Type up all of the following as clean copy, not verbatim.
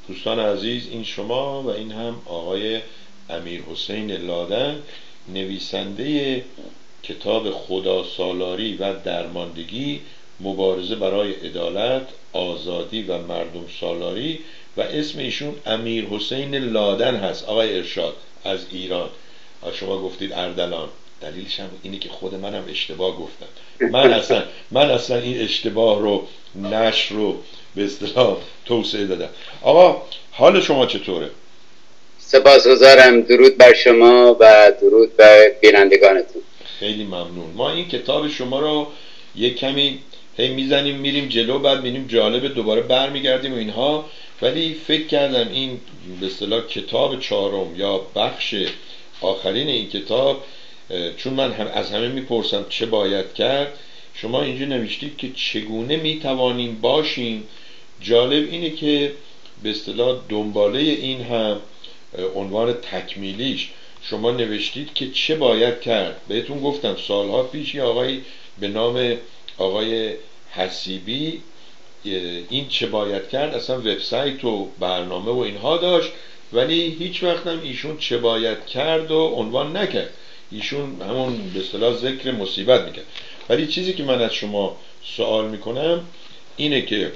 دوستان عزیز، این شما و این هم آقای امیرحسین لادن، نویسنده کتاب خدا سالاری و درماندگی، مبارزه برای عدالت، آزادی و مردم سالاری، و اسم ایشون امیرحسین لادن هست. آقای ارشاد از ایران. شما گفتید اردلان، دلیلش هم اینه که خود منم اشتباه گفتم. من اصلا این اشتباه رو نشر رو به اصطلاح توسعه دادم. آقا حال شما چطوره؟ سپاسگزارم. درود بر شما و درود بر بینندگانتون. خیلی ممنون. ما این کتاب شما رو یک کمی میزنیم میریم جلو، بعد میریم جالبه، دوباره برمیگردیم و اینها، ولی فکر کردم این به اصطلاح کتاب چهارم یا بخش آخرین این کتاب، چون من از همه میپرسم چه باید کرد، شما اینجا نوشتید که چگونه میتوانیم باشیم. جالب اینه که به اصطلاح دنباله این هم عنوان تکمیلیش شما نوشتید که چه باید کرد. بهتون گفتم سالها پیش یه آقایی به نام آقای حسیبی این چه باید کرد اصلا وبسایت و برنامه و اینها داشت، ولی هیچ وقت هم ایشون چه باید کرد و عنوان نکرد. ایشون همون به اصطلاح ذکر مصیبت میکرد. ولی چیزی که من از شما سوال میکنم اینه که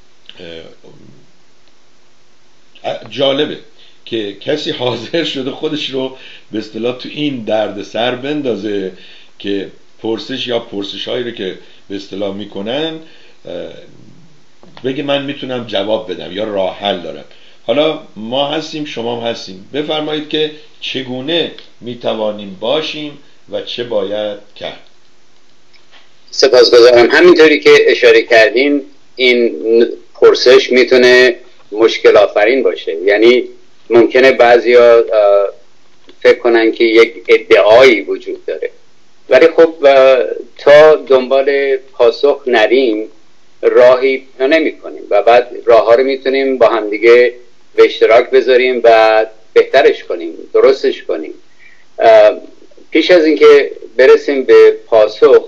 جالبه که کسی حاضر شده خودش رو به اصطلاح تو این درد سر بندازه که پرسش یا پرسش هایی رو که به اصطلاح میکنن بگه من میتونم جواب بدم یا راه حل دارم. حالا ما هستیم، شما هم هستیم، بفرمایید که چگونه میتوانیم باشیم و چه باید کرد. سپاسگزارم. همینطوری که اشاره کردین این پرسش میتونه مشکل آفرین باشه. یعنی ممکنه بعضیا فکر کنن که یک ادعایی وجود داره، ولی خب تا دنبال پاسخ نریم راهی نمی کنیم و بعد راه ها رو میتونیم با همدیگه به اشتراک بذاریم و بهترش کنیم، درستش کنیم. پیش از اینکه برسیم به پاسخ،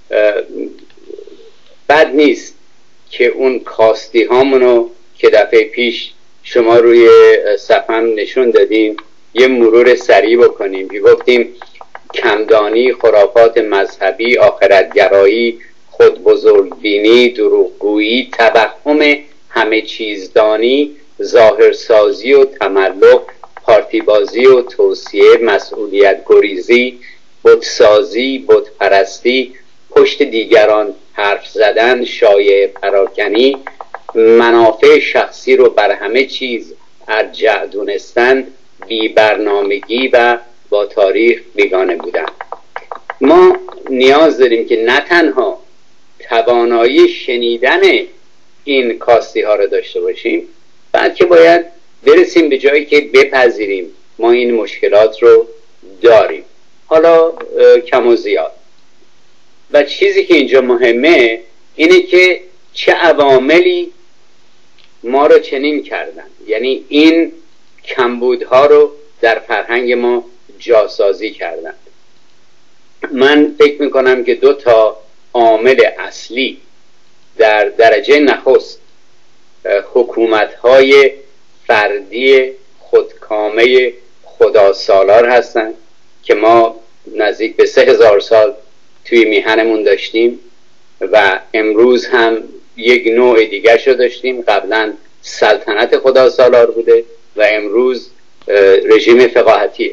بد نیست که اون کاستی هامونو که دفعه پیش شما روی صفحه نشون دادیم یه مرور سریع بکنیم. گفتیم کمدانی، خرافات مذهبی، آخرتگرایی، خود بزرگبینی، دروغگویی، توهم همه چیزدانی، ظاهرسازی و تملق، پارتیبازی و توصیه، مسئولیت گریزی، بتسازی، بتپرستی، پشت دیگران حرف زدن، شایعه پراکنی، منافع شخصی رو بر همه چیز ارجح دونستن، بی برنامگی و با تاریخ بیگانه بودن. ما نیاز داریم که نه تنها توانایی شنیدن این کاستی ها رو داشته باشیم، بلکه باید برسیم به جایی که بپذیریم ما این مشکلات رو داریم، حالا کم و زیاد. و چیزی که اینجا مهمه اینه که چه عواملی ما رو چنین کردن، یعنی این کمبودها رو در فرهنگ ما جاسازی کردن. من فکر میکنم که 2 تا عامل اصلی در درجه نخست حکومت‌های فردی خودکامه خداسالار هستند که ما نزدیک به 3000 سال توی میهنمون داشتیم و امروز هم یک نوع دیگه شو داشتیم. قبلا سلطنت خداسالار بوده و امروز رژیم فقاهتیه.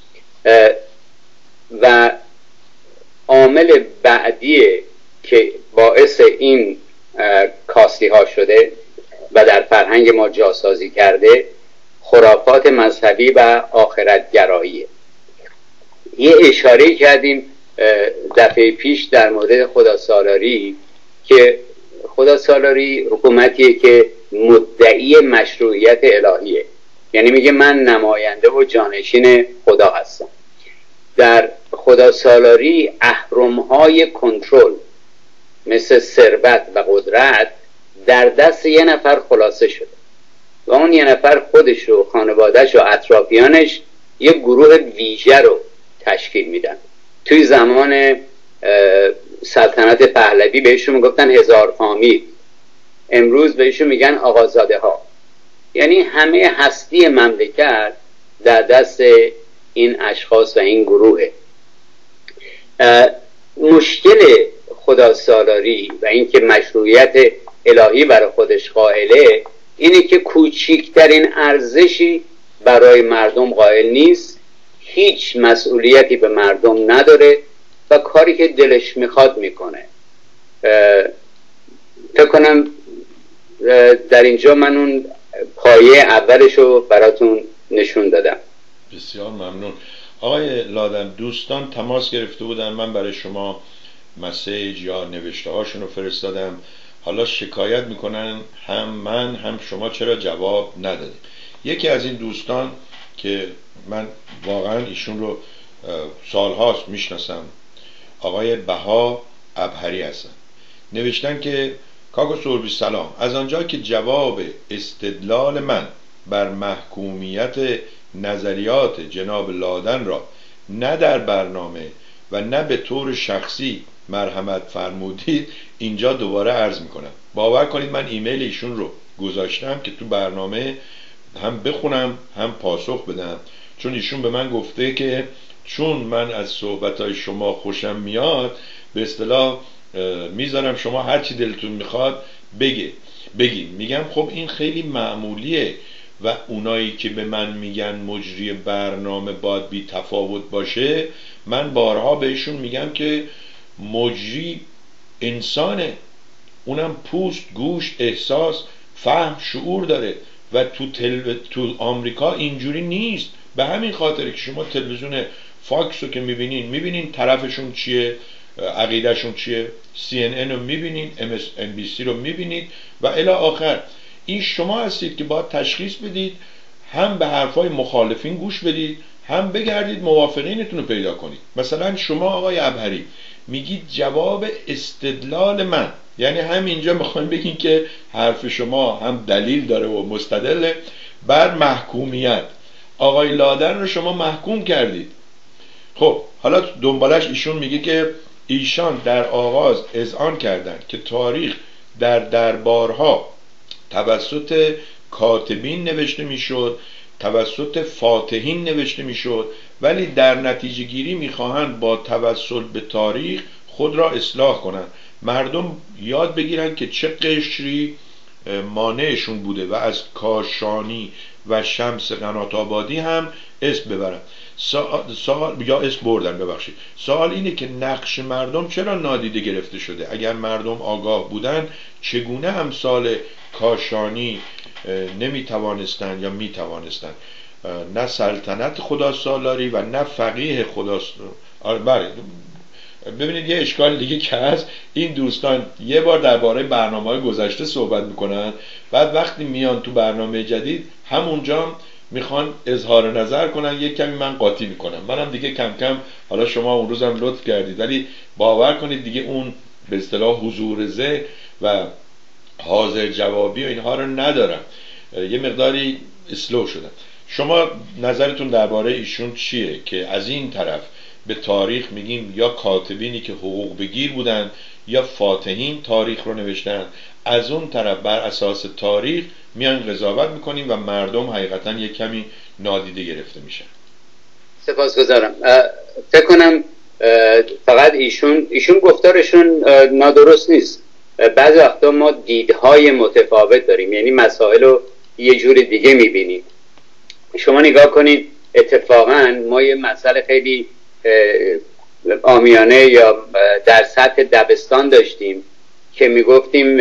و عامل بعدی که باعث این کاستی ها شده و در فرهنگ ما جاسازی کرده خرافات مذهبی و آخرتگراییه. یه اشاره کردیم دفعه پیش در مورد خداسالاری که خداسالاری حکومتیه که مدعی مشروعیت الهیه، یعنی میگه من نماینده و جانشین خدا هستم. در خداسالاری اهرم‌های کنترل مثل ثروت و قدرت در دست یه نفر خلاصه شده و اون یه نفر خودش و خانوادهش و اطرافیانش یه گروه ویژه رو تشکیل میدن. توی زمان سلطنت پهلوی بهشون میگفتن هزار فامیل، امروز بهشون میگن آقازاده ها. یعنی همه هستی مملکت در دست این اشخاص و این گروهه. مشکل خدا سالاری و اینکه مشروعیت الهی برای خودش قائله اینه که کوچکترین ارزشی برای مردم قائل نیست، هیچ مسئولیتی به مردم نداره و کاری که دلش میخواد میکنه. فکر کنم در اینجا من اون پایه اولش رو براتون نشون دادم. بسیار ممنون. آقای لادن، دوستان تماس گرفته بودن، من برای شما مسیج یا نوشته هاشون رو فرستادم، حالا شکایت میکنن هم من هم شما چرا جواب ندادیم. یکی از این دوستان که من واقعا ایشون رو سالهاست میشناسم، آقای بها ابهری هستن، نوشتن که کاکو سوربی سلام، از آنجا که جواب استدلال من بر محکومیت نظریات جناب لادن را نه در برنامه و نه به طور شخصی مرحمت فرمودید، اینجا دوباره عرض میکنم. باور کنید من ایمیل ایشون رو گذاشتم که تو برنامه هم بخونم هم پاسخ بدم، چون ایشون به من گفته که چون من از صحبتهای شما خوشم میاد، به اصطلاح میذارم شما هرچی دلتون میخواد بگین. میگم خب این خیلی معمولیه و اونایی که به من میگن مجری برنامه باید بی تفاوت باشه، من بارها بهشون میگم که مجری انسانه، اونم پوست، گوشت، احساس، فهم، شعور داره و تو آمریکا اینجوری نیست. به همین خاطره که شما تلویزیون فاکس رو که میبینین طرفشون چیه، عقیدهشون چیه، CNN رو میبینین، MSNBC رو میبینید و الی آخر. این شما هستید که باید تشخیص بدید، هم به حرفای مخالفین گوش بدید، هم بگردید موافقینتون رو پیدا کنید. مثلا شما آقای ابهری میگید جواب استدلال من، یعنی همینجا میخوایم بگین که حرف شما هم دلیل داره و مستدله بر محکومیت. آقای لادن رو شما محکوم کردید. خب حالا دنبالش ایشون میگه که ایشان در آغاز اذعان کردند که تاریخ در دربارها توسط کاتبین نوشته میشد، توسط فاتحین نوشته میشد، ولی در نتیجه گیری میخواهند با توسل به تاریخ خود را اصلاح کنند. مردم یاد بگیرن که چه قشری مانعشون بوده و از کاشانی و شمس قنات آبادی هم اسم ببرن. یا اسم بردن، ببخشید. سوال اینه که نقش مردم چرا نادیده گرفته شده؟ اگر مردم آگاه بودن چگونه امثال کاشانی نمیتوانستن یا میتوانستن؟ نه سلطنت خدا سالاری و نه فقیه خدا سالاری. بله ببینید یه اشکال دیگه که هست، این دوستان یه بار درباره برنامه‌های گذشته صحبت میکنن، بعد وقتی میان تو برنامه جدید همونجا میخوان اظهار نظر کنن، یک کمی من قاطی میکنم. منم دیگه کم کم، حالا شما اون روزم لطف کردید ولی باور کنید دیگه اون به اصطلاح حضور ذهن و حاضر جوابی و اینها رو ندارم، یه مقداری اسلو شدم. شما نظرتون درباره ایشون چیه که از این طرف به تاریخ میگیم یا کاتبینی که حقوق بگیر بودن یا فاتحین تاریخ رو نوشتن، از اون طرف بر اساس تاریخ میان قضاوت میکنیم و مردم حقیقتا یک کمی نادیده گرفته میشن؟ سپاسگزارم. فکر کنم فقط ایشون گفتارشون نادرست نیست. بعضی وقتا ما دیدهای متفاوت داریم، یعنی مسائل رو یه جور دیگه میبینیم. شما نگاه کنید، اتفاقا ما یه مسئله خیلی عامیانه یا در سطح دبستان داشتیم که میگفتیم،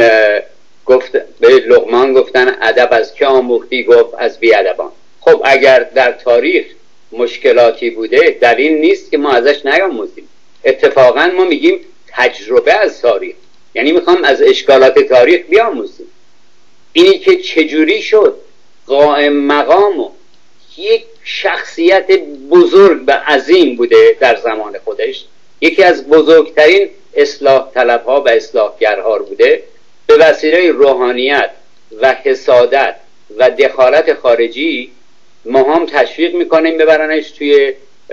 به لقمان گفتن ادب از که آموختی؟ گفت از بیادبان. خب اگر در تاریخ مشکلاتی بوده دلیل نیست که ما ازش نیاموزیم. اتفاقا ما میگیم تجربه از تاریخ، یعنی میخوام از اشکالات تاریخ بیاموزیم. اینی که چجوری شد قائم مقام و یک شخصیت بزرگ و عظیم بوده در زمان خودش، یکی از بزرگترین اصلاح طلبها و اصلاحگرها بوده، به وسیله روحانیت و حسادت و دخالت خارجی ما هم تشویق میکنیم ببرنش توی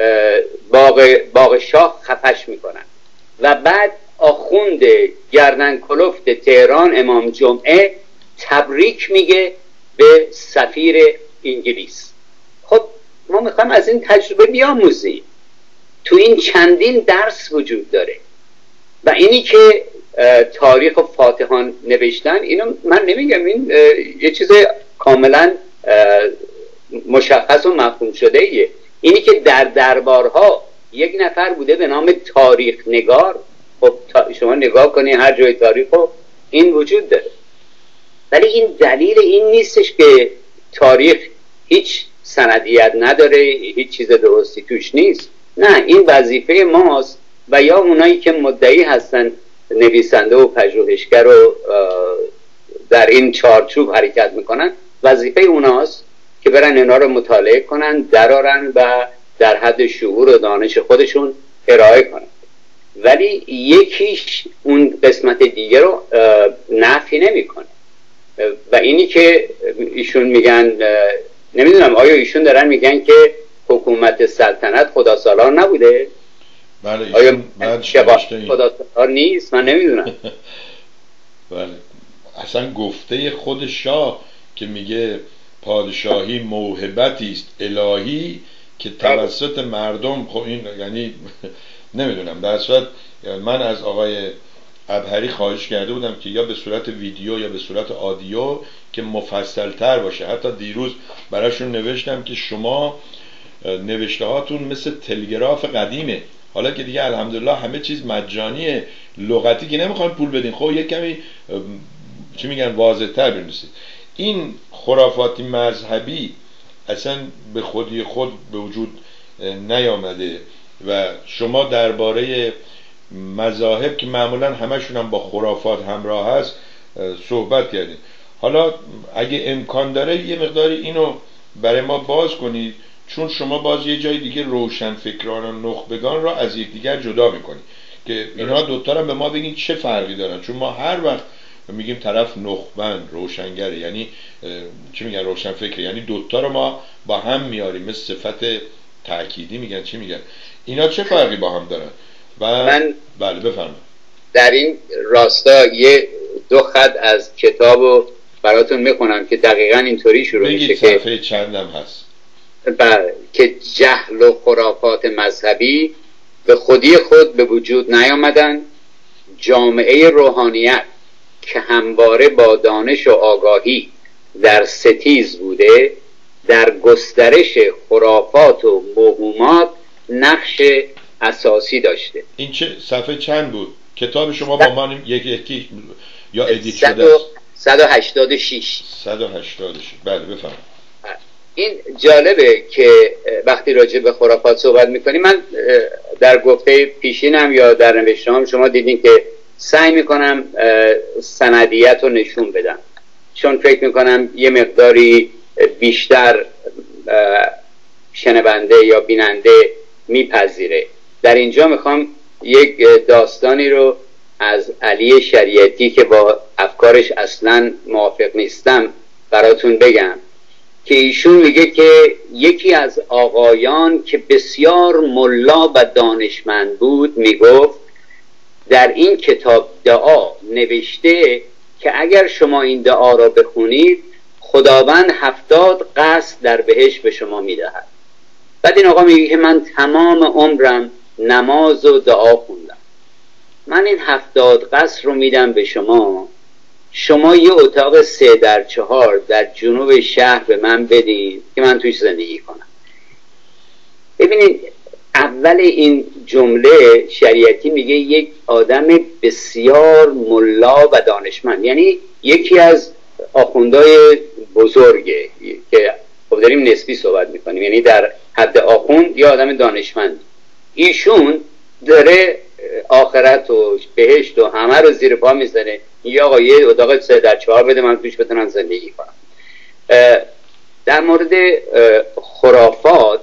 باغ شاه خفش میکنن و بعد آخوند گردن کلفت تهران امام جمعه تبریک میگه به سفیر انگلیس. خب ما میخوایم از این تجربه بیاموزیم. تو این چندین درس وجود داره و اینی که تاریخ و فاتحان نوشتن، اینو من نمیگم، این یه چیز کاملا مشخص و مفهوم شده ایه. اینی که در دربارها یک نفر بوده به نام تاریخ نگار، خب شما نگاه کنی هر جای تاریخ این وجود داره، ولی این دلیل این نیستش که تاریخ هیچ سندیت نداره، هیچ چیز درستی توش نیست. نه، این وظیفه ماست و یا اونایی که مدعی هستن نویسنده و پژوهشگر و در این چارچوب حرکت میکنن، وظیفه اوناست که برن اینا رو مطالعه کنن، درارن و در حد شعور و دانش خودشون ارائه کنن. ولی یکیش اون قسمت دیگه رو نفی نمیکنه. و اینی که ایشون میگن، نمیدونم آیا ایشون دارن میگن که حکومت سلطنت خدا سالار نبوده؟ بله، آیا خدا سالار نیست؟ من نمیدونم. بله، اصلا گفته خود شاه که میگه پادشاهی موهبتی است الهی که توسط مردم، خب این یعنی نمیدونم. در صورت من از آقای ابهری خواهش کرده بودم که یا به صورت ویدیو یا به صورت آدیو که مفصل تر باشه. حتی دیروز براشون نوشتم که شما نوشته هاتون مثل تلگراف قدیمه، حالا که دیگه الحمدلله همه چیز مجانیه، لغتی که نمیخوان پول بدین، خب یک کمی چی میگن واضح تر بنویسید. این خرافاتی مذهبی اصلا به خودی خود به وجود نیامده و شما درباره مذاهب که معمولا همشون هم با خرافات همراه هست صحبت کردید. حالا اگه امکان داره یه مقداری اینو برای ما باز کنید، چون شما باز یه جای دیگه روشن فکران و نخبگان را از یکدیگر جدا میکنید که اینها دوتا را به ما بگین چه فرقی دارن. چون ما هر وقت میگیم طرف نخبند روشنگره، یعنی چی میگن روشن فکر، یعنی دوتا رو ما با هم میاریم، مثل صفت تأکیدی میگن، چی میگن، اینا چه فرقی با هم دارن؟ من بله بفرمایید. در این راستا یه دو خط از کتابو براتون میخونم که دقیقاً اینطوری شروع میشه که صفحه چندم هست. بله، که جهل و خرافات مذهبی به خودی خود به وجود نیامدن. جامعه روحانیت که همواره با دانش و آگاهی در ستیز بوده، در گسترش خرافات و موهومات نقش اساسی داشته. این چه صفحه چند بود؟ کتاب شما با من یکی یا ادیت شده است؟ 186. 186. بله بفرمایید. این جالبه که وقتی راجع به خرافات صحبت میکنیم، من در گفته پیشینم یا در نوشته‌هام شما دیدین که سعی میکنم سندیت رو نشون بدم، چون فکر میکنم یه مقداری بیشتر شنونده یا بیننده میپذیره. در اینجا میخوام یک داستانی رو از علی شریعتی که با افکارش اصلا موافق نیستم براتون بگم، که ایشون میگه که یکی از آقایان که بسیار ملا و دانشمند بود میگفت در این کتاب دعا نوشته که اگر شما این دعا را بخونید خداوند 70 قصد در بهشت به شما میدهد. بعد این آقا میگه که من تمام عمرم نماز و دعا خوندم، من این 70 قصد رو میدم به شما، شما یه اتاق 3x4 در جنوب شهر به من بدید که من توش زندگی کنم. ببینید اول این جمله شریعتی میگه یک آدم بسیار ملا و دانشمند، یعنی یکی از آخوندهای بزرگه که خب داریم نسبی صحبت میکنیم، یعنی در حد آخوند یا آدم دانشمند. ایشون داره آخرت و بهشت و همه رو زیر پا میزنه، یه آقا یه اتاق 3x4 بده من توش بتونم زندگی کنم. در مورد خرافات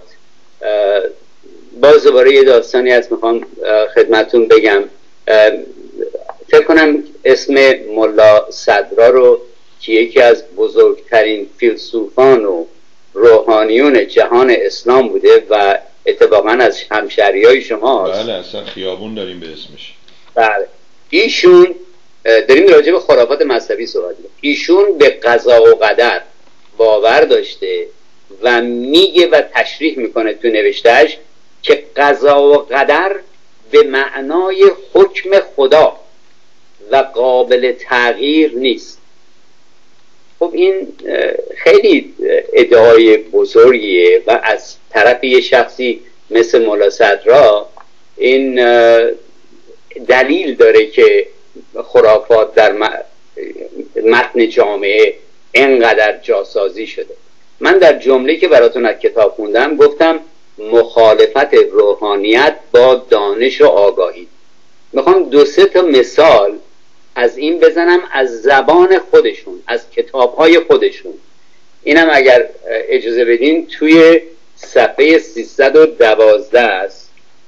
باز دوباره یه داستانی هست میخوام خدمتون بگم. فکر کنم اسم ملا صدرا رو که یکی از بزرگترین فیلسوفان و روحانیون جهان اسلام بوده و اتفاقا از همشهریای شما هست. بله اصلا خیابون داریم به اسمش. بله، ایشون داریم راجع به خرافات مذهبی صحبت می‌کنیم. ایشون به قضا و قدر باور داشته و میگه و تشریح میکنه تو نوشتهش که قضا و قدر به معنای حکم خدا و قابل تغییر نیست. خب این خیلی ادعای بزرگیه و از طرف یه شخصی مثل مولا صدرا این دلیل داره که خرافات در متن جامعه اینقدر جاسازی شده. من در جمله که براتون از کتاب خوندم گفتم مخالفت روحانیت با دانش و آگاهی. میخوام 2-3 تا مثال از این بزنم از زبان خودشون، از کتابهای خودشون. اینم اگر اجازه بدین توی صفحه 312 است.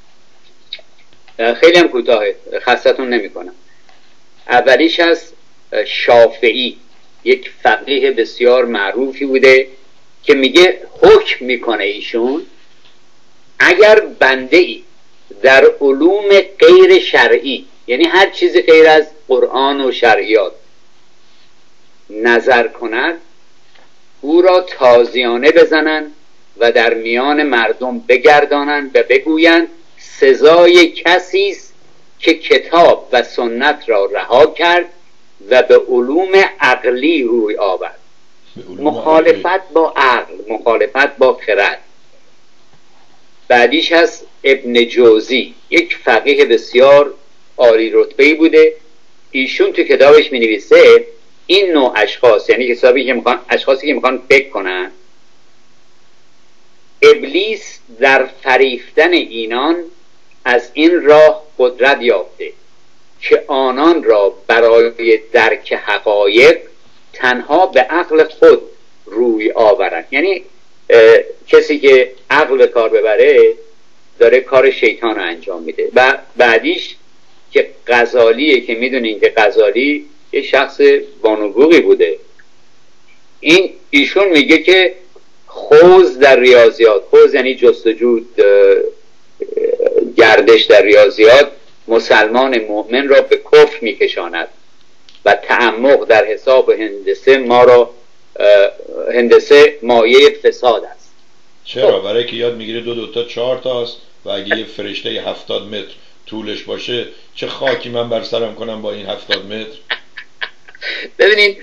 خیلی هم کوتاهه، خستتون نمی کنم. اولیش از شافعی، یک فقیه بسیار معروفی بوده که میگه حکم میکنه ایشون اگر بنده ای در علوم غیر شرعی، یعنی هر چیزی غیر از قرآن و شرعیات نظر کند، او را تازیانه بزنند و در میان مردم بگردانند و بگویند سزای کسی است که کتاب و سنت را رها کرد و به علوم عقلی روی آورد. مخالفت با عقل، مخالفت با خرد. بعدیش هست ابن جوزی، یک فقیه بسیار عالی رتبه‌ای بوده. ایشون تو کتابش می نویسه این نوع اشخاص، یعنی اشخاصی که میخوان فکر کنن، ابلیس در فریفتن اینان از این راه قدرت یافته که آنان را برای درک حقایق تنها به عقل خود روی آورند. یعنی کسی که عقل به کار ببره داره کار شیطان رو انجام میده. و بعدیش که غزالیه که میدونین که غزالی یه شخص بانوبوغی بوده. ایشون میگه که خوض در ریاضیات، خوض یعنی جستجو، گردش در ریاضیات، مسلمان مؤمن را به کفر میکشاند و تعمق در حساب هندسه مایه فساد است. چرا؟ برای که یاد میگیره 2 تا 4 تاست و اگه یه فرشته 70 متر طولش باشه چه خاکی من بر سرم کنم با این 70 متر. ببینین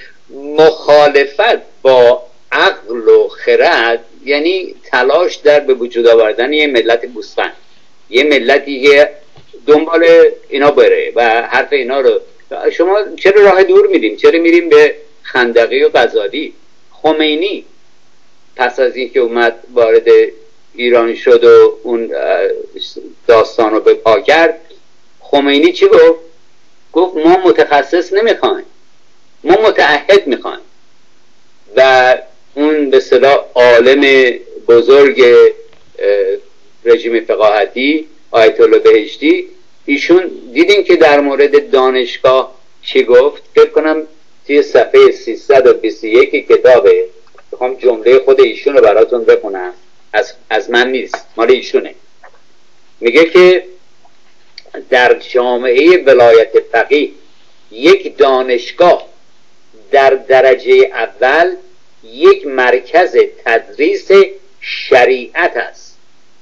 مخالفت با عقل و خرد یعنی تلاش در به وجود آوردن یه ملت گوسفند، یه ملتی که دنبال اینا بره و حرف اینا رو. شما چرا راه دور میریم؟ چرا میریم به خندقی و غزالی؟ خمینی پس از اینکه اومد وارد ایران شد و اون داستان رو به پا کرد، خمینی چی گفت؟ گفت ما متخصص نمیخوایم، ما متعهد میخوایم. و اون به اصطلاح عالم بزرگ رژیم فقاهتی آیت الله بهشتی، ایشون دیدین که در مورد دانشگاه چی گفت؟ فکر کنم توی صفحه 321 کتابه، بخوام جمله خود ایشون رو براتون بخونم، از من نیست، مال ایشونه. میگه که در جامعه ولایت فقیه یک دانشگاه در درجه اول یک مرکز تدریس شریعت است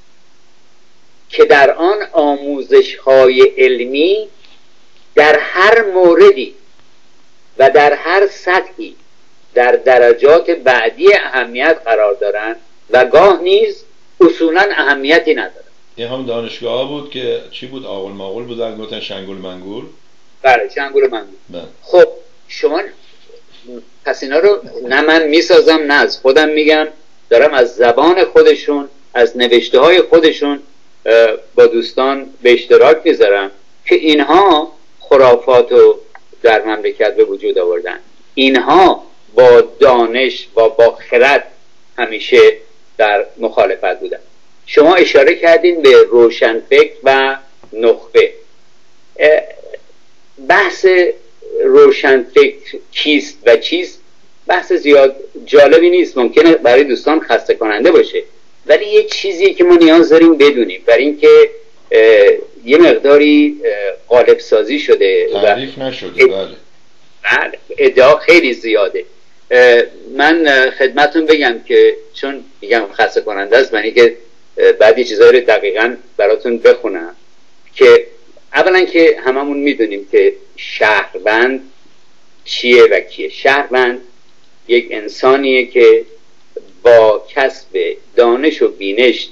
که در آن آموزش‌های علمی در هر موردی و در هر سطحی در درجات بعدی اهمیت قرار دارند و گاه نیز اصولاً اهمیتی ندارند. این هم دانشگاه ها بود که چی بود؟ آغل ماغل بود، گفتن شنگول منگول. بله شنگول منگول. خب شما پس اینا رو نه من میسازم نه از خودم میگم، دارم از زبان خودشون، از نوشته های خودشون با دوستان به اشتراک میذارم که اینها خرافات رو در مملکت به وجود آوردن. اینها با دانش و با خرد همیشه در مخالفت بودن. شما اشاره کردین به روشنفکر و نخبه. بحث روشنفکر کیست و چیست بحث زیاد جالبی نیست، ممکنه برای دوستان خسته کننده باشه، ولی یه چیزی که ما نیاز داریم بدونیم برای اینکه یه مقداری قالب سازی شده، تعریف نشده. بله ادعا خیلی زیاده. من خدمتون بگم که چون میگم خسته کننده است، من که بعضی چیزایی رو دقیقاً براتون بخونم که اولا که هممون میدونیم که شهروند چیه و کیه. شهروند یک انسانیه که با کسب دانش و بینش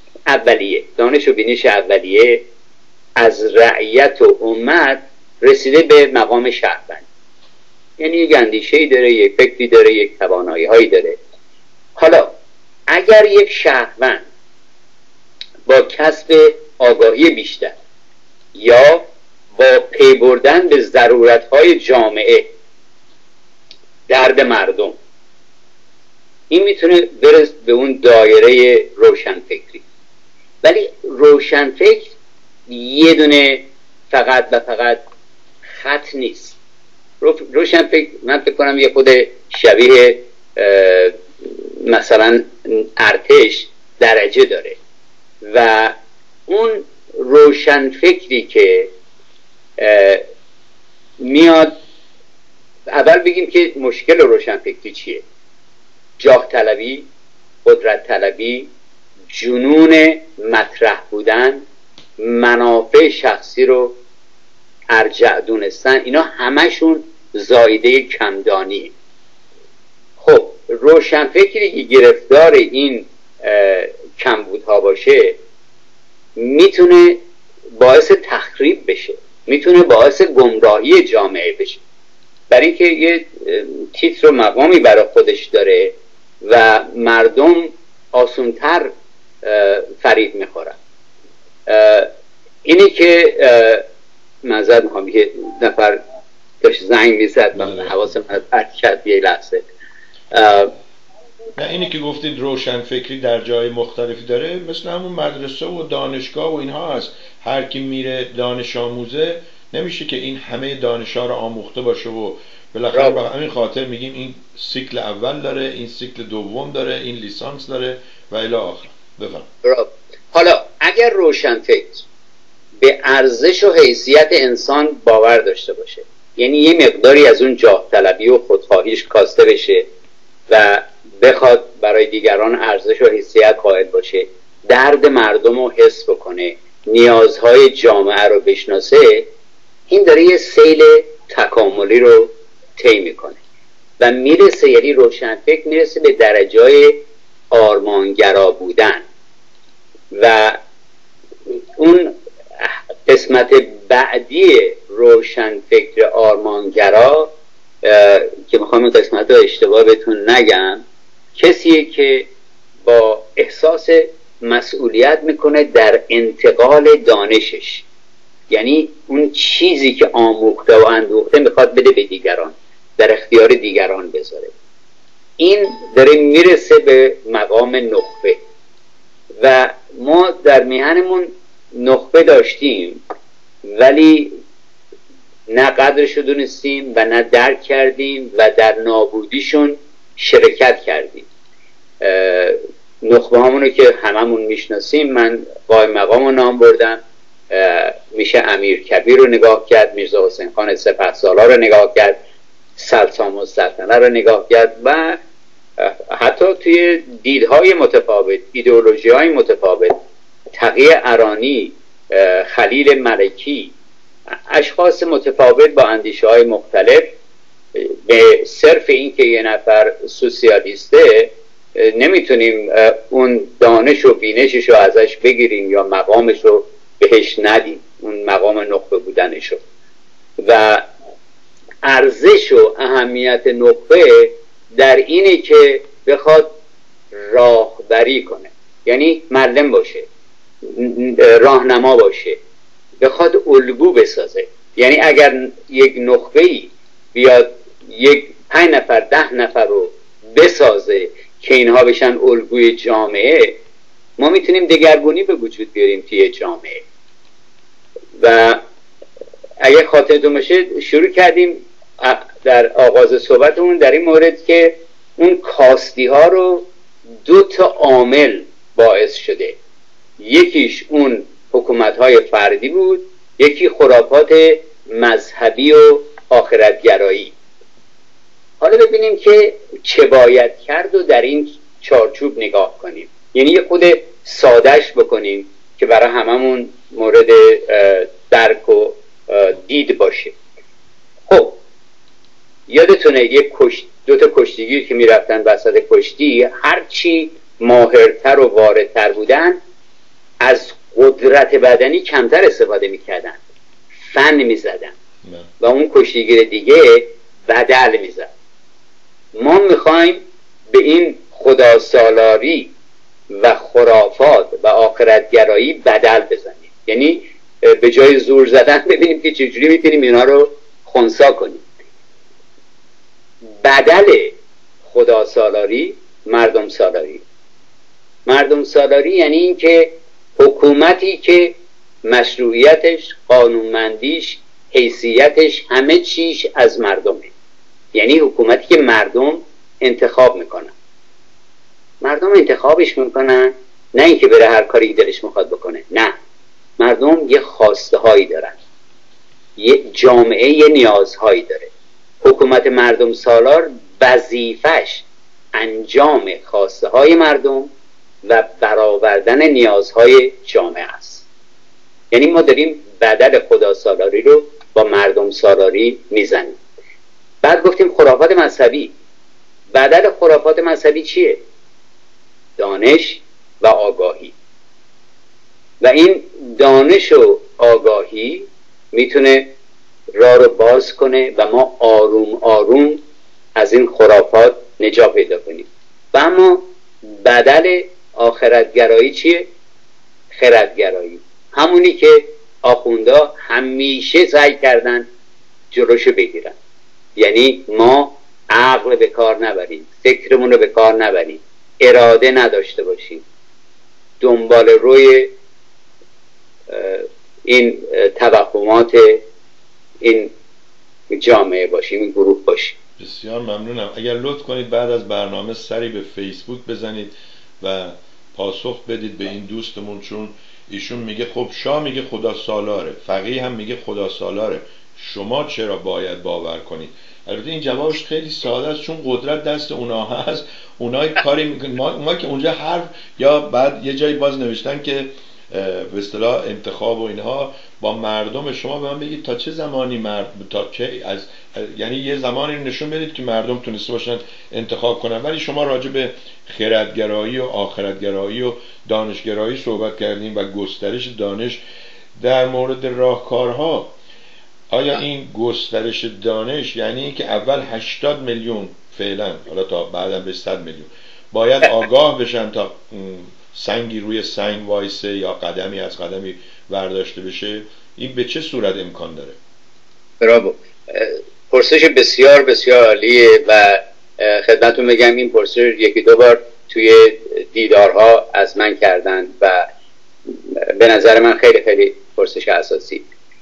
اولیه از رعیت و امت رسیده به مقام شهروند. یعنی یک اندیشه‌ای داره، یک فکری داره، یک توانایی‌هایی داره. حالا اگر یک شهروند با کسب آگاهی بیشتر یا با پی بردن به ضرورت‌های جامعه، درد مردم، این میتونه برس به اون دایره روشنفکری. ولی روشنفکر یه دونه فقط و فقط خط نیست. روشنفکر من فکر کنم یه خود شبیه مثلا ارتش درجه داره و اون روشنفکری که میاد، اول بگیم که مشکل روشنفکری چیه؟ جاه طلبی، قدرت طلبی، جنون مطرح بودن، منافع شخصی رو ارجع دونستن، اینا همشون زایده کمدانی. خب روشنفکری که گرفتار این کمبودها باشه میتونه باعث تخریب بشه، میتونه باعث گمراهی جامعه بشه، برای که یه تیتر و مقامی برای خودش داره و مردم آسونتر فریب میخورن. اینی که منظر میخوام یه نفر داشت زنگ میزد من حواسم پرت کرد یه لحظه. نه اینی که گفتید روشن فکری در جای مختلفی داره، مثل همون مدرسه و دانشگاه و اینها هست. هر کی میره دانش آموزه نمیشه که این همه دانش‌ها رو آموخته باشه و بالاخره به همین خاطر میگیم این سیکل اول داره، این سیکل دوم داره، این لیسانس داره و الی آخر. بفهم. حالا اگر روشنفکر به ارزش و حیثیت انسان باور داشته باشه، یعنی یه مقداری از اون جاه طلبی و خودخواهیش کاسته بشه و بخواد برای دیگران ارزش و حیثیت قائل باشه، درد مردم رو حس بکنه، نیازهای جامعه رو بشناسه، این داره یه سیل تکاملی رو طی میکنه و میرسه، یعنی روشنفکر میرسه به درجای آرمانگرا بودن. و اون قسمت بعدی روشنفکر آرمانگرا که میخوام این قسمت رو اشتباه بهتون نگم، کسیه که با احساس مسئولیت میکنه در انتقال دانشش، یعنی اون چیزی که آموخته و اندوخته میخواد بده به دیگران، در اختیار دیگران بذاره. این داره میرسه به مقام نخبه و ما در میهنمون نخبه داشتیم ولی نه قدرشو دونستیم و نه درک کردیم و در نابودیشون شرکت کردیم. نخبه همونو که هممون میشناسیم، من قائم مقام رو نام بردم، میشه امیر کبیر رو نگاه کرد، میرزا حسین خان سپهسالار رو نگاه کرد، سلطان السلطنه رو نگاه کرد و حتی توی دیدهای متفاوت، ایدئولوژی‌های متفاوت، تقی ارانی، خلیل ملکی، اشخاص متفاوت با اندیشه‌های مختلف، به صرف این که یه نفر سوسیالیسته نمیتونیم اون دانش و بینشش رو ازش بگیریم یا مقامش رو بهش ندیم، اون مقام نخبه بودنش رو. و ارزش و اهمیت نخبه در اینه که بخواد راهبری کنه، یعنی معلم باشه، راهنما باشه، بخواد الگو بسازه. یعنی اگر یک نخبه‌ای بیاد یک 5 نفر 10 نفر رو بسازه که اینها بشن الگوی جامعه، ما میتونیم دگرگونی به وجود بیاریم توی جامعه. و اگه خاطرتون باشه شروع کردیم در آغاز صحبتمون در این مورد که اون کاستی ها رو 2 عامل باعث شده. یکیش اون حکومت های فردی بود، یکی خرافات مذهبی و آخرتگرایی. حالا ببینیم که چه باید کرد و در این چارچوب نگاه کنیم، یعنی یه خود سادش بکنیم که برای هممون مورد درک و دید باشه. خب یادتونه دو تا کشتیگیر که میرفتن وسط کشتی، هرچی ماهرتر و واردتر بودن از قدرت بدنی کمتر استفاده میکردن، فن میزدن و اون کشتیگیر دیگه بدل میزد. ما میخوایم به این خداسالاری و خرافات و آخرتگرایی بدل بزنیم، یعنی به جای زور زدن ببینیم که چجوری میتونیم اینا رو خنثی کنیم. بدل خداسالاری مردم سالاری. مردم سالاری یعنی این که حکومتی که مشروعیتش، قانونمندیش، حیثیتش، همه چیش از مردمه، یعنی حکومتی که مردم انتخاب میکنن. مردم انتخابش میکنن، نه اینکه بره هر کاری دلش میخواد بکنه، نه، مردم یه خواسته هایی دارن، یه جامعه یه نیازهایی داره. حکومت مردم سالار وظیفش انجام خواسته های مردم و برآوردن نیازهای جامعه است. یعنی ما داریم بدل خدا سالاری رو با مردم سالاری میزنیم. بعد گفتیم خرافات مذهبی. بدل خرافات مذهبی چیه؟ دانش و آگاهی. و این دانش و آگاهی میتونه راه رو باز کنه و ما آروم آروم از این خرافات نجات پیدا کنیم. و اما بدل آخرتگرایی چیه؟ خردگرایی، همونی که آخوندا همیشه سعی کردن جلوشو بگیرن. یعنی ما عقل به کار نبریم، فکرمون رو به کار نبریم، اراده نداشته باشیم، دنبال روی این توهمات این جامعه باشیم، این گروه باشیم. بسیار ممنونم. اگر لطف کنید بعد از برنامه سری به فیسبوک بزنید و پاسخ بدید به این دوستمون، چون ایشون میگه خب شاه میگه خدا سالاره، فقیه هم میگه خدا سالاره، شما چرا باید باور کنید؟ البته این جوابش خیلی ساده است، چون قدرت دست اونا هست، اونا کاری میکنن. ما که اونجا حرف، یا بعد یه جایی باز نوشتن که به اصطلاح انتخاب و اینها با مردم. شما به من بگید تا چه زمانی تا چه یعنی یه زمانی نشون بدید که مردم تونسته باشن انتخاب کنن. ولی شما راجع به خردگرایی و آخرتگرایی و دانشگرایی صحبت کردیم و گسترش دانش در مورد راهکارها. آیا این گسترش دانش یعنی اینکه اول 80 میلیون فعلا، حالا تا بعدا به 100 میلیون باید آگاه بشن تا سنگی روی سنگ وایسه یا قدمی از قدمی برداشته بشه؟ این به چه صورت امکان داره؟ برافو، پرسش بسیار بسیار عالیه و خدمتتون میگم این پرسش یکی دو بار توی دیدارها از من کردن و به نظر من خیلی خیلی پرسش اساسی.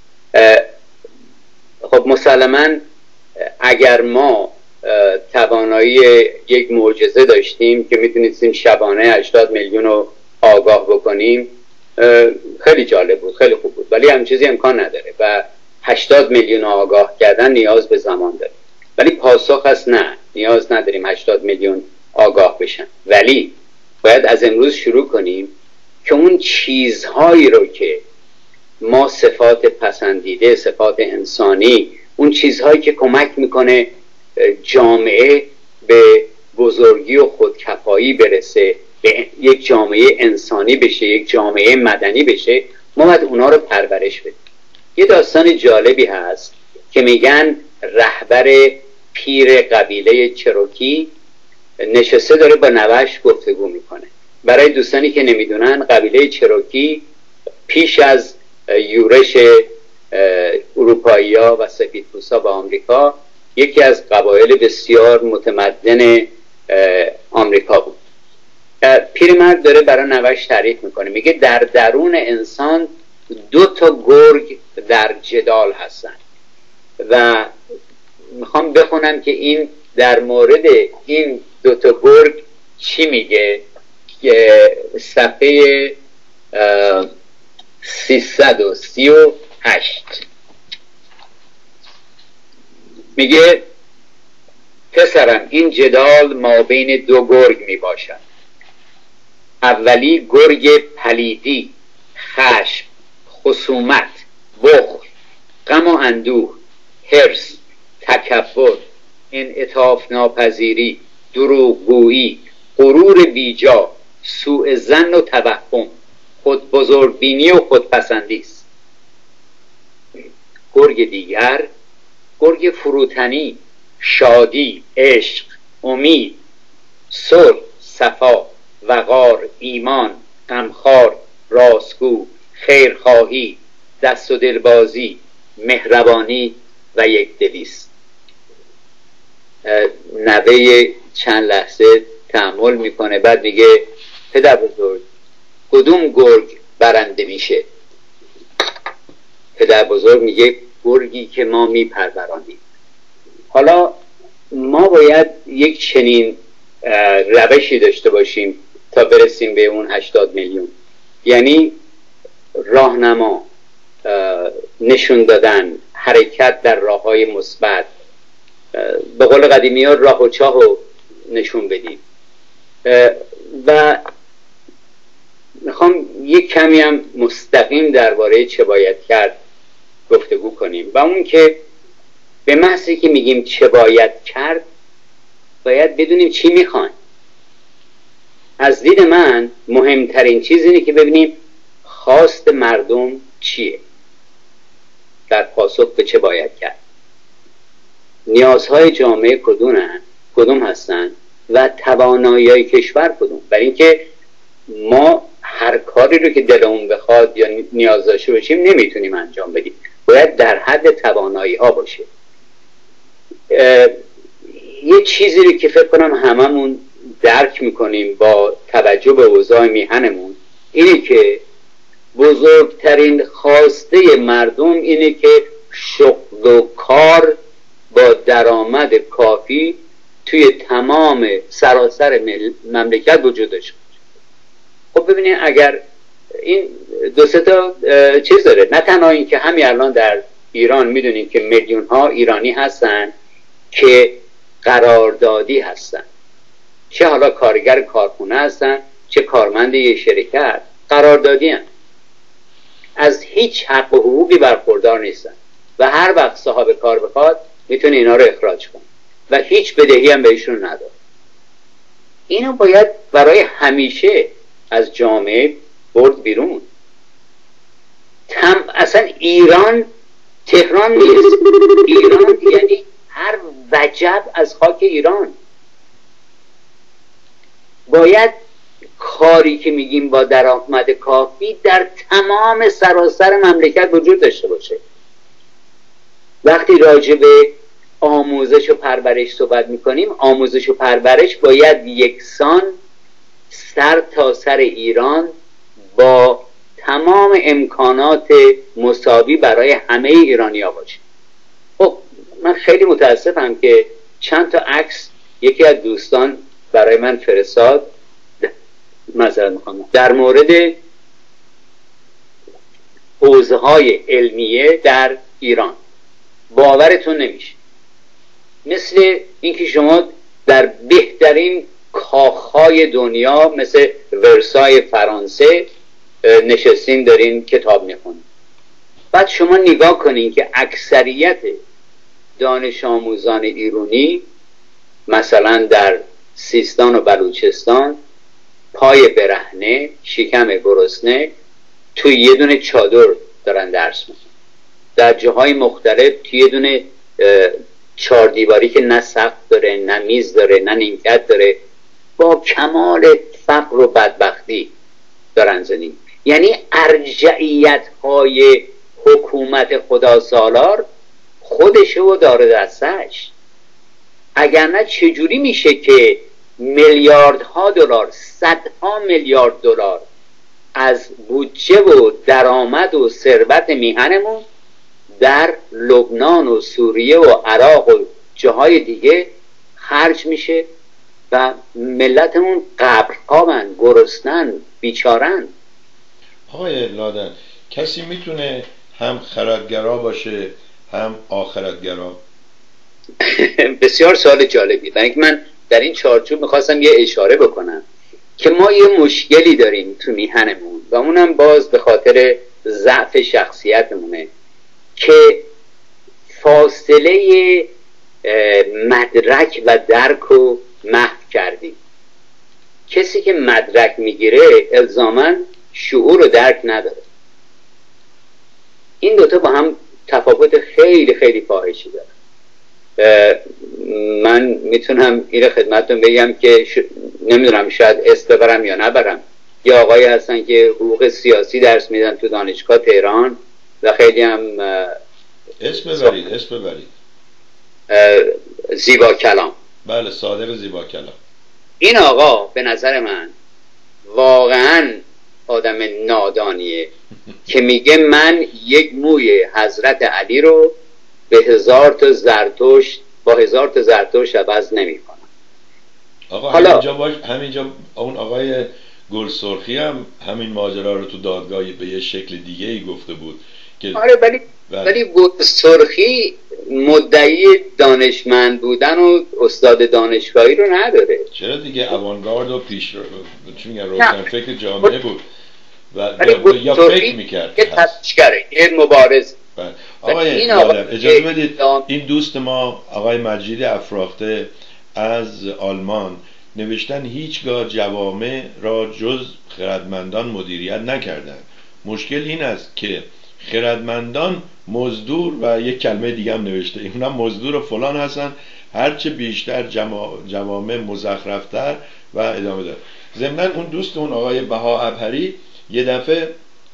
خب مسلماً اگر ما توانایی یک معجزه داشتیم که میتونستیم شبانه 80 میلیون رو آگاه بکنیم، خیلی جالب بود، خیلی خوب بود، ولی همین چیزی امکان نداره و 80 میلیون آگاه کردن نیاز به زمان داره. ولی پاسخ هست نه، نیاز نداریم 80 میلیون آگاه بشن، ولی باید از امروز شروع کنیم که اون چیزهایی رو که ما صفات پسندیده، صفات انسانی، اون چیزهایی که کمک میکنه جامعه به بزرگی و خودکفایی برسه، به یک جامعه انسانی بشه، یک جامعه مدنی بشه، ما باید اونا رو پرورش بدیم. یه داستان جالبی هست که میگن رهبر پیر قبیله چروکی نشسته داره با نوه‌اش گفتگو میکنه. برای دوستانی که نمیدونن، قبیله چروکی پیش از یورش اروپایی‌ها و سفیدپوست‌ها به آمریکا یکی از قبایل بسیار متمدن آمریکا بود. پیرمرد داره برای نوه‌اش تعریف میکنه، میگه در درون انسان 2 گرگ در جدال هستن و میخوام بخونم که این در مورد این 2 گرگ چی میگه. که صفحه 338 میگه پسرم این جدال ما بین دو گرگ می باشد. اولی گرگ پلیدی، خشم، خصومت، بخل، غم و اندوه، حرص، تکبر، انعطاف ناپذیری، دروغگویی، غرور بیجا، سوء ظن و توهم، خود بزرگبینی و خودپسندی است. گرگ دیگر گرگ فروتنی، شادی، عشق، امید، صلح، صفا، وقار، ایمان، غمخوار، راستگو، خیرخواهی، دست و دلبازی، مهربانی و یکدلی است. نوه چند لحظه تأمل میکنه، بعد میگه پدر بزرگ کدوم گرگ برنده میشه؟ پدر بزرگ میگه گرگی که ما میپرورانیم. حالا ما باید یک چنین روشی داشته باشیم تا برسیم به اون 80 میلیون، یعنی راهنما، نشون دادن، حرکت در راههای مثبت، به قول قدیمی ها راه و چاه رو نشون بدیم. و میخوام یک کمی هم مستقیم درباره چه باید کرد گفتگو کنیم، و اون که به محضی که میگیم چه باید کرد باید بدونیم چی میخوایم. از دید من مهمترین چیز اینه که ببینیم خواست مردم چیه در پاسخ به چه باید کرد. نیازهای جامعه کدوم هستن و توانایی کشور کدوم. برای اینکه ما هر کاری رو که دلمون بخواد یا نیاز داشته باشیم نمیتونیم انجام بدیم، باید در حد توانایی ها باشه. یه چیزی رو که فکر کنم هممون درک میکنیم با توجه به اوضاع میهنمون اینه که بزرگترین خواسته مردم اینه که شغل و کار با درآمد کافی توی تمام سراسر مملکت وجود داشته باشه. خب ببینید اگر این دو سه تا چیز داره، نه تنها این که همین الان در ایران میدونیم که میلیون ها ایرانی هستن که قراردادی هستن، چه حالا کارگر کارخونه هستن چه کارمند یه شرکت، قراردادی هستن، از هیچ حق و حقوقی برخوردار نیستن و هر وقت صاحب کار بخواد میتونه اینا رو اخراج کنه و هیچ بدهی هم بهشون نداره. اینو باید برای همیشه از جامعه برد بیرون. اصلا ایران تهران نیست، ایران یعنی هر وجب از خاک ایران. باید کاری که میگیم با درآمد کافی در تمام سراسر مملکت وجود داشته باشه. وقتی راجع به آموزش و پرورش صحبت میکنیم، آموزش و پرورش باید یکسان سر تا سر ایران با تمام امکانات مساوی برای همه ایرانی‌ها باشه. خب من خیلی متاسفم که چند تا عکس یکی از دوستان برای من فرستاد، مثلا میخوام در مورد حوزه‌های علمیه در ایران، باورتون نمیشه. مثل اینکه شما در بهترین کاخهای دنیا مثل ورسای فرانسه نشستین دارین کتاب میخونین، بعد شما نگاه کنین که اکثریت دانش آموزان ایرانی مثلا در سیستان و بلوچستان پای برهنه، شکم گرسنه، توی یه دونه چادر دارن درس میخونن، در جاهای مختلف توی یه دونه چهار دیواری که نه سقف داره نه میز داره نه نیمکت داره، با کمال فقر و بدبختی دارن زندگی. یعنی ارجعیت های حکومت خدا سالار خودشه و داره دستش. اگر نه چجوری میشه که میلیاردها دلار، صدها میلیارد دلار از بودجه و درآمد و ثروت میهنمون در لبنان و سوریه و عراق و جاهای دیگه خرج میشه و ملتمون قبرخوابن، گرسنن، بیچارن. آقای لادن، کسی میتونه هم خردگرا باشه هم آخرتگرا؟ بسیار سوال جالبی، برای اینکه من در این چارچوب میخواستم یه اشاره بکنم که ما یه مشکلی داریم تو میهنمون و اونم باز به خاطر ضعف شخصیتمونه که فاصله مدرک و درک رو محو کردیم. کسی که مدرک میگیره الزاماً شعور و درک نداره. این دوتا با هم تفاوت خیلی خیلی فاحشی داره. من میتونم این خدمتتون بگم که نمیدونم شاید اسم ببرم یا نبرم، یه آقایی هستن که حقوق سیاسی درس میدن تو دانشگاه تهران و خیلی هم اسم ببرید. زیبا کلام. بله، صادق زیبا کلام. این آقا به نظر من واقعا آدم نادانیه که میگه من یک موی حضرت علی رو به 1000 تا زرتشت با 1000 تا زرتشت عوض نمی کنم. آقا همینجا اون آقای گلسرخی هم همین ماجرا رو تو دادگاهی به یه شکل دیگه ای گفته بود که آره، ولی گلسرخی مدعی دانشمند بودن و استاد دانشگاهی رو نداره. چرا دیگه؟ اوانگارد و چی میگن، روشن فکر جامعه بود و یا فکر میکرد یه تشکره، یه مبارز. آقای اجازه بدید، این دوست ما آقای مجید افراخته از آلمان نوشتن هیچگاه جوامع را جز خردمندان مدیریت نکردند. مشکل این است که خردمندان مزدور و یک کلمه دیگه هم نوشته، اینا مزدور و فلان هستن، هرچه بیشتر جوامع مزخرفتر و ادامه داره. ضمن اون دوست اون آقای بها ابهری یه دفعه،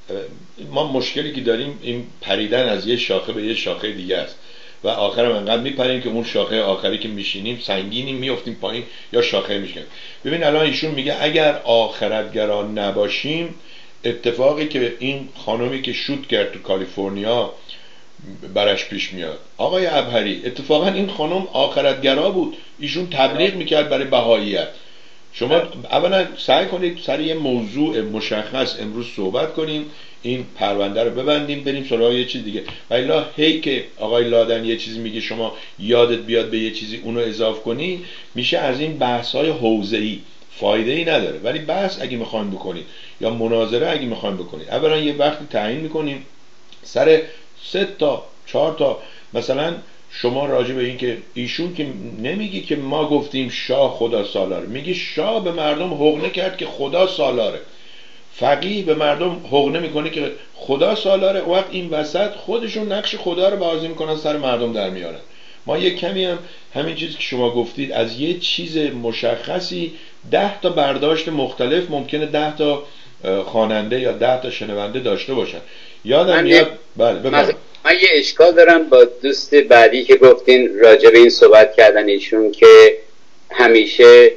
ما مشکلی که داریم این پریدن از یه شاخه به یه شاخه دیگه است و آخرم انقدر میپریم که اون شاخه آخری که میشینیم سنگینیم، میافتیم پایین یا شاخه میشکنیم. ببین الان ایشون میگه اگر آخرتگران نباشیم، اتفاقی که این خانومی که شوت کرد تو کالیفرنیا برش پیش میاد. آقای ابهری، اتفاقا این خانم آخرتگرا بود، ایشون تبلیغ میکرد برای بهاییت. شما اولا سعی کنید سر یه موضوع مشخص امروز صحبت کنیم، این پرونده رو ببندیم، بریم سراغ یه چیز دیگه. والا هی که آقای لادن یه چیزی میگه شما یادت بیاد به یه چیزی اونو اضافه کنی، میشه از این بحث‌های حوزه‌ای، فایده‌ای نداره. ولی بحث اگه میخوایم بکنید یا مناظره اگه میخوایم بکنید، اولا یه وقتی تعیین میکنیم سر 3 تا 4 تا، مثلا شما راجع به این که ایشون که نمیگی که ما گفتیم شاه خدا سالاره، میگی شاه به مردم حقنه کرد که خدا سالاره، فقیه به مردم حقنه میکنه که خدا سالاره، وقت این وسط خودشون نقش خدا رو بازی میکنن، سر مردم در میارن. ما یک کمی هم همین چیزی که شما گفتید، از یه چیز مشخصی 10 تا برداشت مختلف ممکنه 10 تا خواننده یا 10 تا شنونده داشته باشن. یادم میاد من یه اشکال دارم با دوست بعدی که گفتین راجع به این صحبت کردن ایشون که همیشه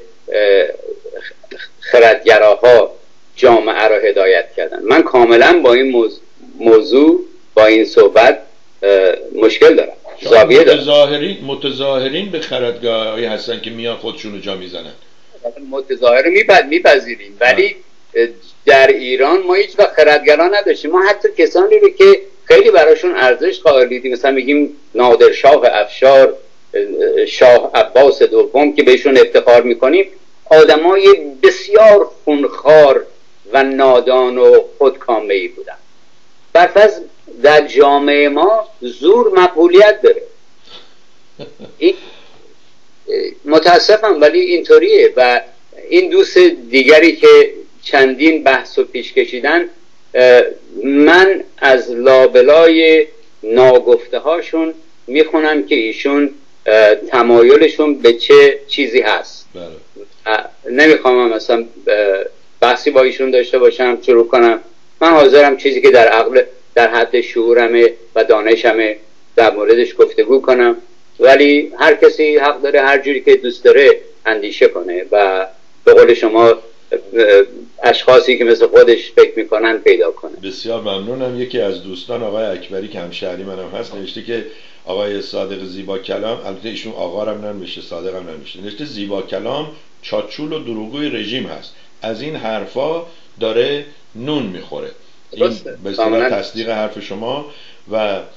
خردگراها جامعه را هدایت کردن. من کاملا با این موضوع با این صحبت مشکل دارم. زاویه دارم. متظاهرین به خردگاهی هستن که میان خودشونو جا میزنن. متظاهر میپذیریم، ولی در ایران ما هیچ وقت خردگران نداشتیم. ما حتی کسانی رو که خیلی براشون ارزش قائل دیدیم، مثلا میگیم نادرشاه افشار، شاه عباس دوم که بهشون افتخار میکنیم، آدمای بسیار خونخوار و نادان و خودکامه‌ای بودن. برفرض در جامعه ما زور مقبولیت داره. این متاسفم ولی اینطوریه. و این دوست دیگری که چندین بحث و پیش کشیدن، من از لابلای ناگفته هاشون میخونم که ایشون تمایلشون به چه چیزی هست. نمیخوام مثلا بحثی با ایشون داشته باشم، شروع کنم. من حاضرم چیزی که در عقل در حد شعورمه و دانشمه در موردش گفتگو کنم، ولی هر کسی حق داره هر جوری که دوست داره اندیشه کنه و به قول شما اشخاصی که مثل خودش فکر میکنن پیدا کنه. بسیار ممنونم. یکی از دوستان آقای اکبری که همشهری منم هست نوشته که آقای صادق زیبا کلام، البته ایشون آقا هم ننوشته، صادق هم ننوشته، نوشته زیبا کلام چاچول و دروغگوی رژیم هست، از این حرفا داره نون میخوره. این به اصطلاح تصدیق حرف شما. و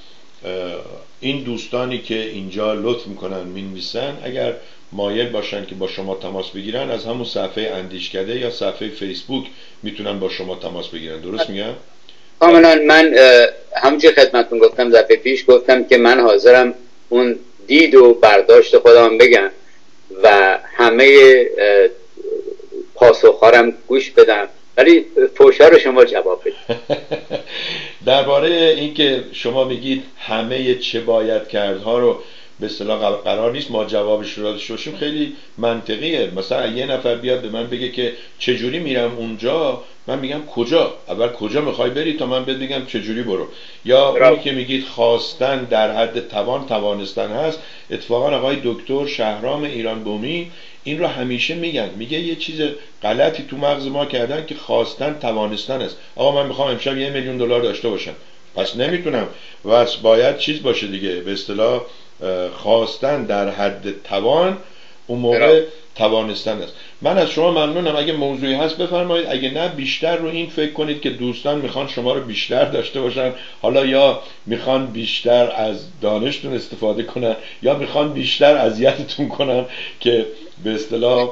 این دوستانی که اینجا لطف میکنن مینویسن اگر مایل باشن که با شما تماس بگیرن از همون صفحه اندیشکده یا صفحه فیسبوک میتونن با شما تماس بگیرن. درست میگم؟ کاملا. من همونجور خدمتتون گفتم دفعه پیش، گفتم که من حاضرم اون دید و برداشت خودم بگم و همه پاسخ‌هارم گوش بدم، ولی فوشا رو شما جواب بدید. درباره اینکه شما میگید همه چه باید کردها رو به اصطلاح قرار نیست ما جوابش رو داشته باشیم، خیلی منطقیه. مثلا یه نفر بیاد به من بگه که چجوری میرم اونجا، من میگم کجا؟ اول کجا میخوای بری تا من بهت بگم چجوری برو. یا اونی که میگید خواستن در حد توان توانستن هست، اتفاقا آقای دکتر شهرام ایران بومی این رو همیشه میگن، میگه یه چیز غلطی تو مغز ما کردن که خواستن توانستن است. آقا من میخوام امشب $1,000,000 داشته باشم، پس نمیتونم، پس باید چیز باشه دیگه، به اصطلاح خواستن در حد توان، اون موقع توانستن است. من از شما ممنونم، اگه موضوعی هست بفرمایید، اگه نه بیشتر رو این فکر کنید که دوستان میخوان شما رو بیشتر داشته باشن، حالا یا میخوان بیشتر از دانشتون استفاده کنن یا میخوان بیشتر اذیتتون کنن که به اصطلاح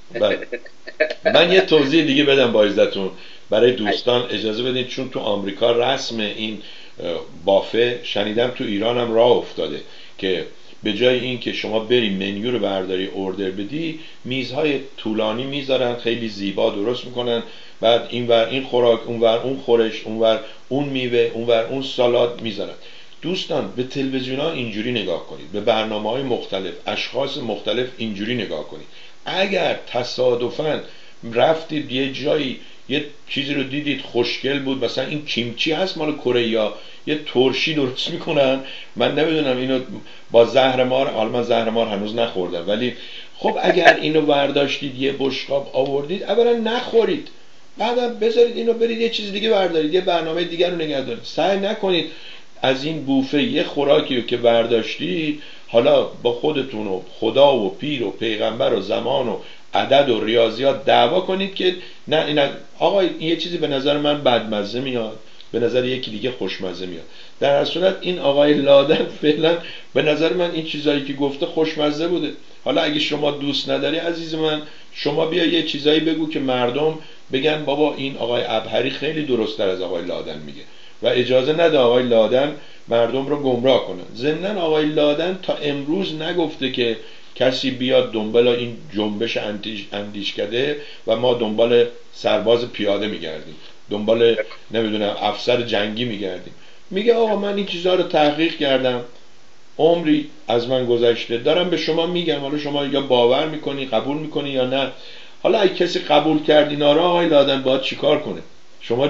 من یه توضیح دیگه بدم با عزتون برای دوستان اجازه بدید، چون تو آمریکا رسم این بافه شنیدم تو ایران هم راه افتاده که به جای این که شما بری منیو رو برداری اوردر بدی، میزهای طولانی میذارن، خیلی زیبا درست میکنن، بعد اینور این خوراک، اونور اون خورش، اونور اون میوه، اونور اون سالاد میذارن. دوستان به تلویزیون ها اینجوری نگاه کنید، به برنامه‌های مختلف، اشخاص مختلف اینجوری نگاه کنید. اگر تصادفاً رفتید یه جایی یه چیزی رو دیدید خوشگل بود، مثلا این کیمچی هست مال کره، یا یه ترشی درست میکنن، من نمیدونم اینو با زهر مار، حالا من زهر مار هنوز نخوردم، ولی خب اگر اینو برداشتید یه بشقاب آوردید، اولا نخورید، بعدم بذارید اینو برید یه چیز دیگه بردارید، یه برنامه دیگر رو نگه دارید. سعی نکنید از این بوفه یه خوراکی رو که برداشتید حالا با خودتون و خدا و پیر و پیغمبر و زمان و عدد و ریاضیات دعوا کنید که نه این آقا این یه چیزی به نظر من بدمزه میاد، به نظر یکی دیگه خوشمزه میاد. در هر صورت این آقای لادن فعلا به نظر من این چیزایی که گفته خوشمزه بوده. حالا اگه شما دوست نداری عزیز من، شما بیا یه چیزایی بگو که مردم بگن بابا این آقای ابهری خیلی درست‌تر از آقای لادن میگه، و اجازه نده آقای لادن مردم رو گمراه کنه. ضمناً آقای لادن تا امروز نگفته که کسی بیاد دنبال این جنبش اندیشکده و ما دنبال سرباز پیاده میگردیم، دنبال نمیدونم افسر جنگی میگردیم. میگه آقا من این چیزها رو تحقیق کردم، عمری از من گذشته، دارم به شما میگم، حالا شما یا باور میکنی قبول میکنی یا نه. حالا اگه کسی قبول کرد اینا رو، آقای لادن باید چیکار کنه؟ شما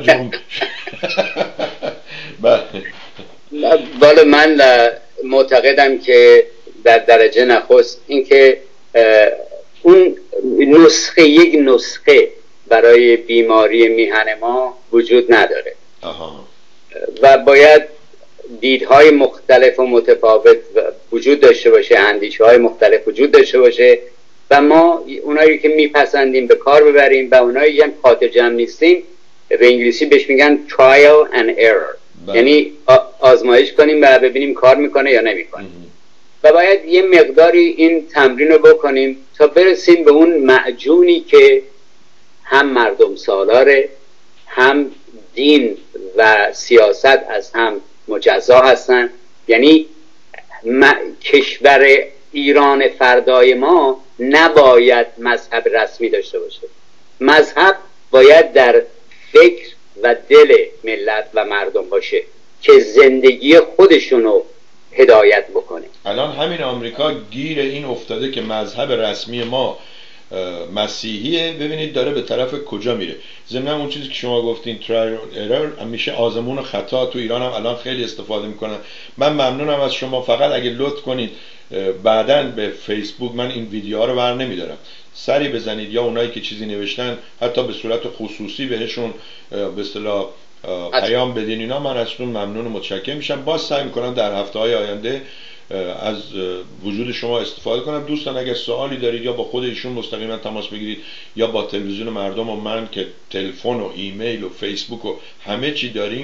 بالا من معتقدم که در درجه نخست اینکه اون یک نسخه برای بیماری میهن ما وجود نداره. و باید دیدهای مختلف و متفاوت وجود داشته باشه، اندیشه‌های مختلف وجود داشته باشه و ما اونایی که میپسندیم به کار ببریم و اونایی هم خاطر جمع نیستیم، به انگلیسی بهش میگن trial and error، یعنی آزمایش کنیم و ببینیم کار میکنه یا نمیکنه. و باید یه مقداری این تمرین رو بکنیم تا برسیم به اون معجونی که هم مردم سالاره، هم دین و سیاست از هم مجزا هستن. یعنی کشور ایران فردای ما نباید مذهب رسمی داشته باشه، مذهب باید در فکر و دل ملت و مردم باشه که زندگی خودشونو هدایت بکنه. الان همین آمریکا گیر این افتاده که مذهب رسمی ما مسیحیه، ببینید داره به طرف کجا میره. ضمن اون چیزی که شما گفتین ترایل ارور میشه آزمون و خطا، تو ایران هم الان خیلی استفاده میکنن. من ممنونم از شما، فقط اگه لطف کنید بعداً به فیسبوک من این ویدیوها رو بر نمیدارم، سری بزنید، یا اونایی که چیزی نوشتن حتی به صورت خصوصی بهشون به اصطلاح پیام بدین اینا، من ازتون ممنون و متشکر میشم. باز سعی میکنم در هفته‌های آینده از وجود شما استفاده کنم. دوستان اگر سوالی دارید یا با خود ایشون مستقیما تماس بگیرید یا با تلویزیون مردم و من که تلفن و ایمیل و فیسبوک و همه چی داریم،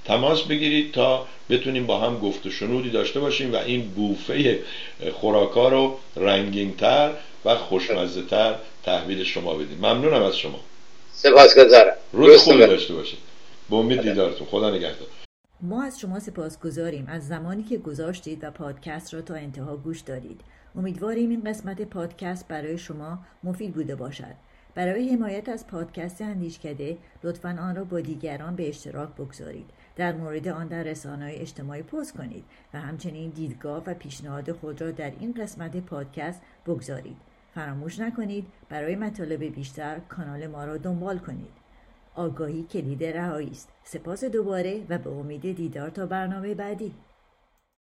تماس بگیرید تا بتونیم با هم گفت و شنودی داشته باشیم و این بوفه خوراکا رو رنگین‌تر و خوشمزه‌تر تحویل شما بدیم. ممنونم از شما. سپاسگزارم. روز خوبی داشته باشید. به امید دیدارتون. خدا نگهدار. ما از شما سپاسگزاریم از زمانی که گذاشتید و پادکست را تا انتها گوش دادید. امیدواریم این قسمت پادکست برای شما مفید بوده باشد. برای حمایت از پادکست اندیشکده لطفاً آن را با دیگران به اشتراک بگذارید. در مورد آن در رسانه‌های اجتماعی پست کنید و همچنین دیدگاه و پیشنهاد خود را در این قسمت پادکست بگذارید. فراموش نکنید برای مطالب بیشتر کانال ما را دنبال کنید. آگاهی کلید رهایی است. سپاس دوباره و به امید دیدار تا برنامه بعدی.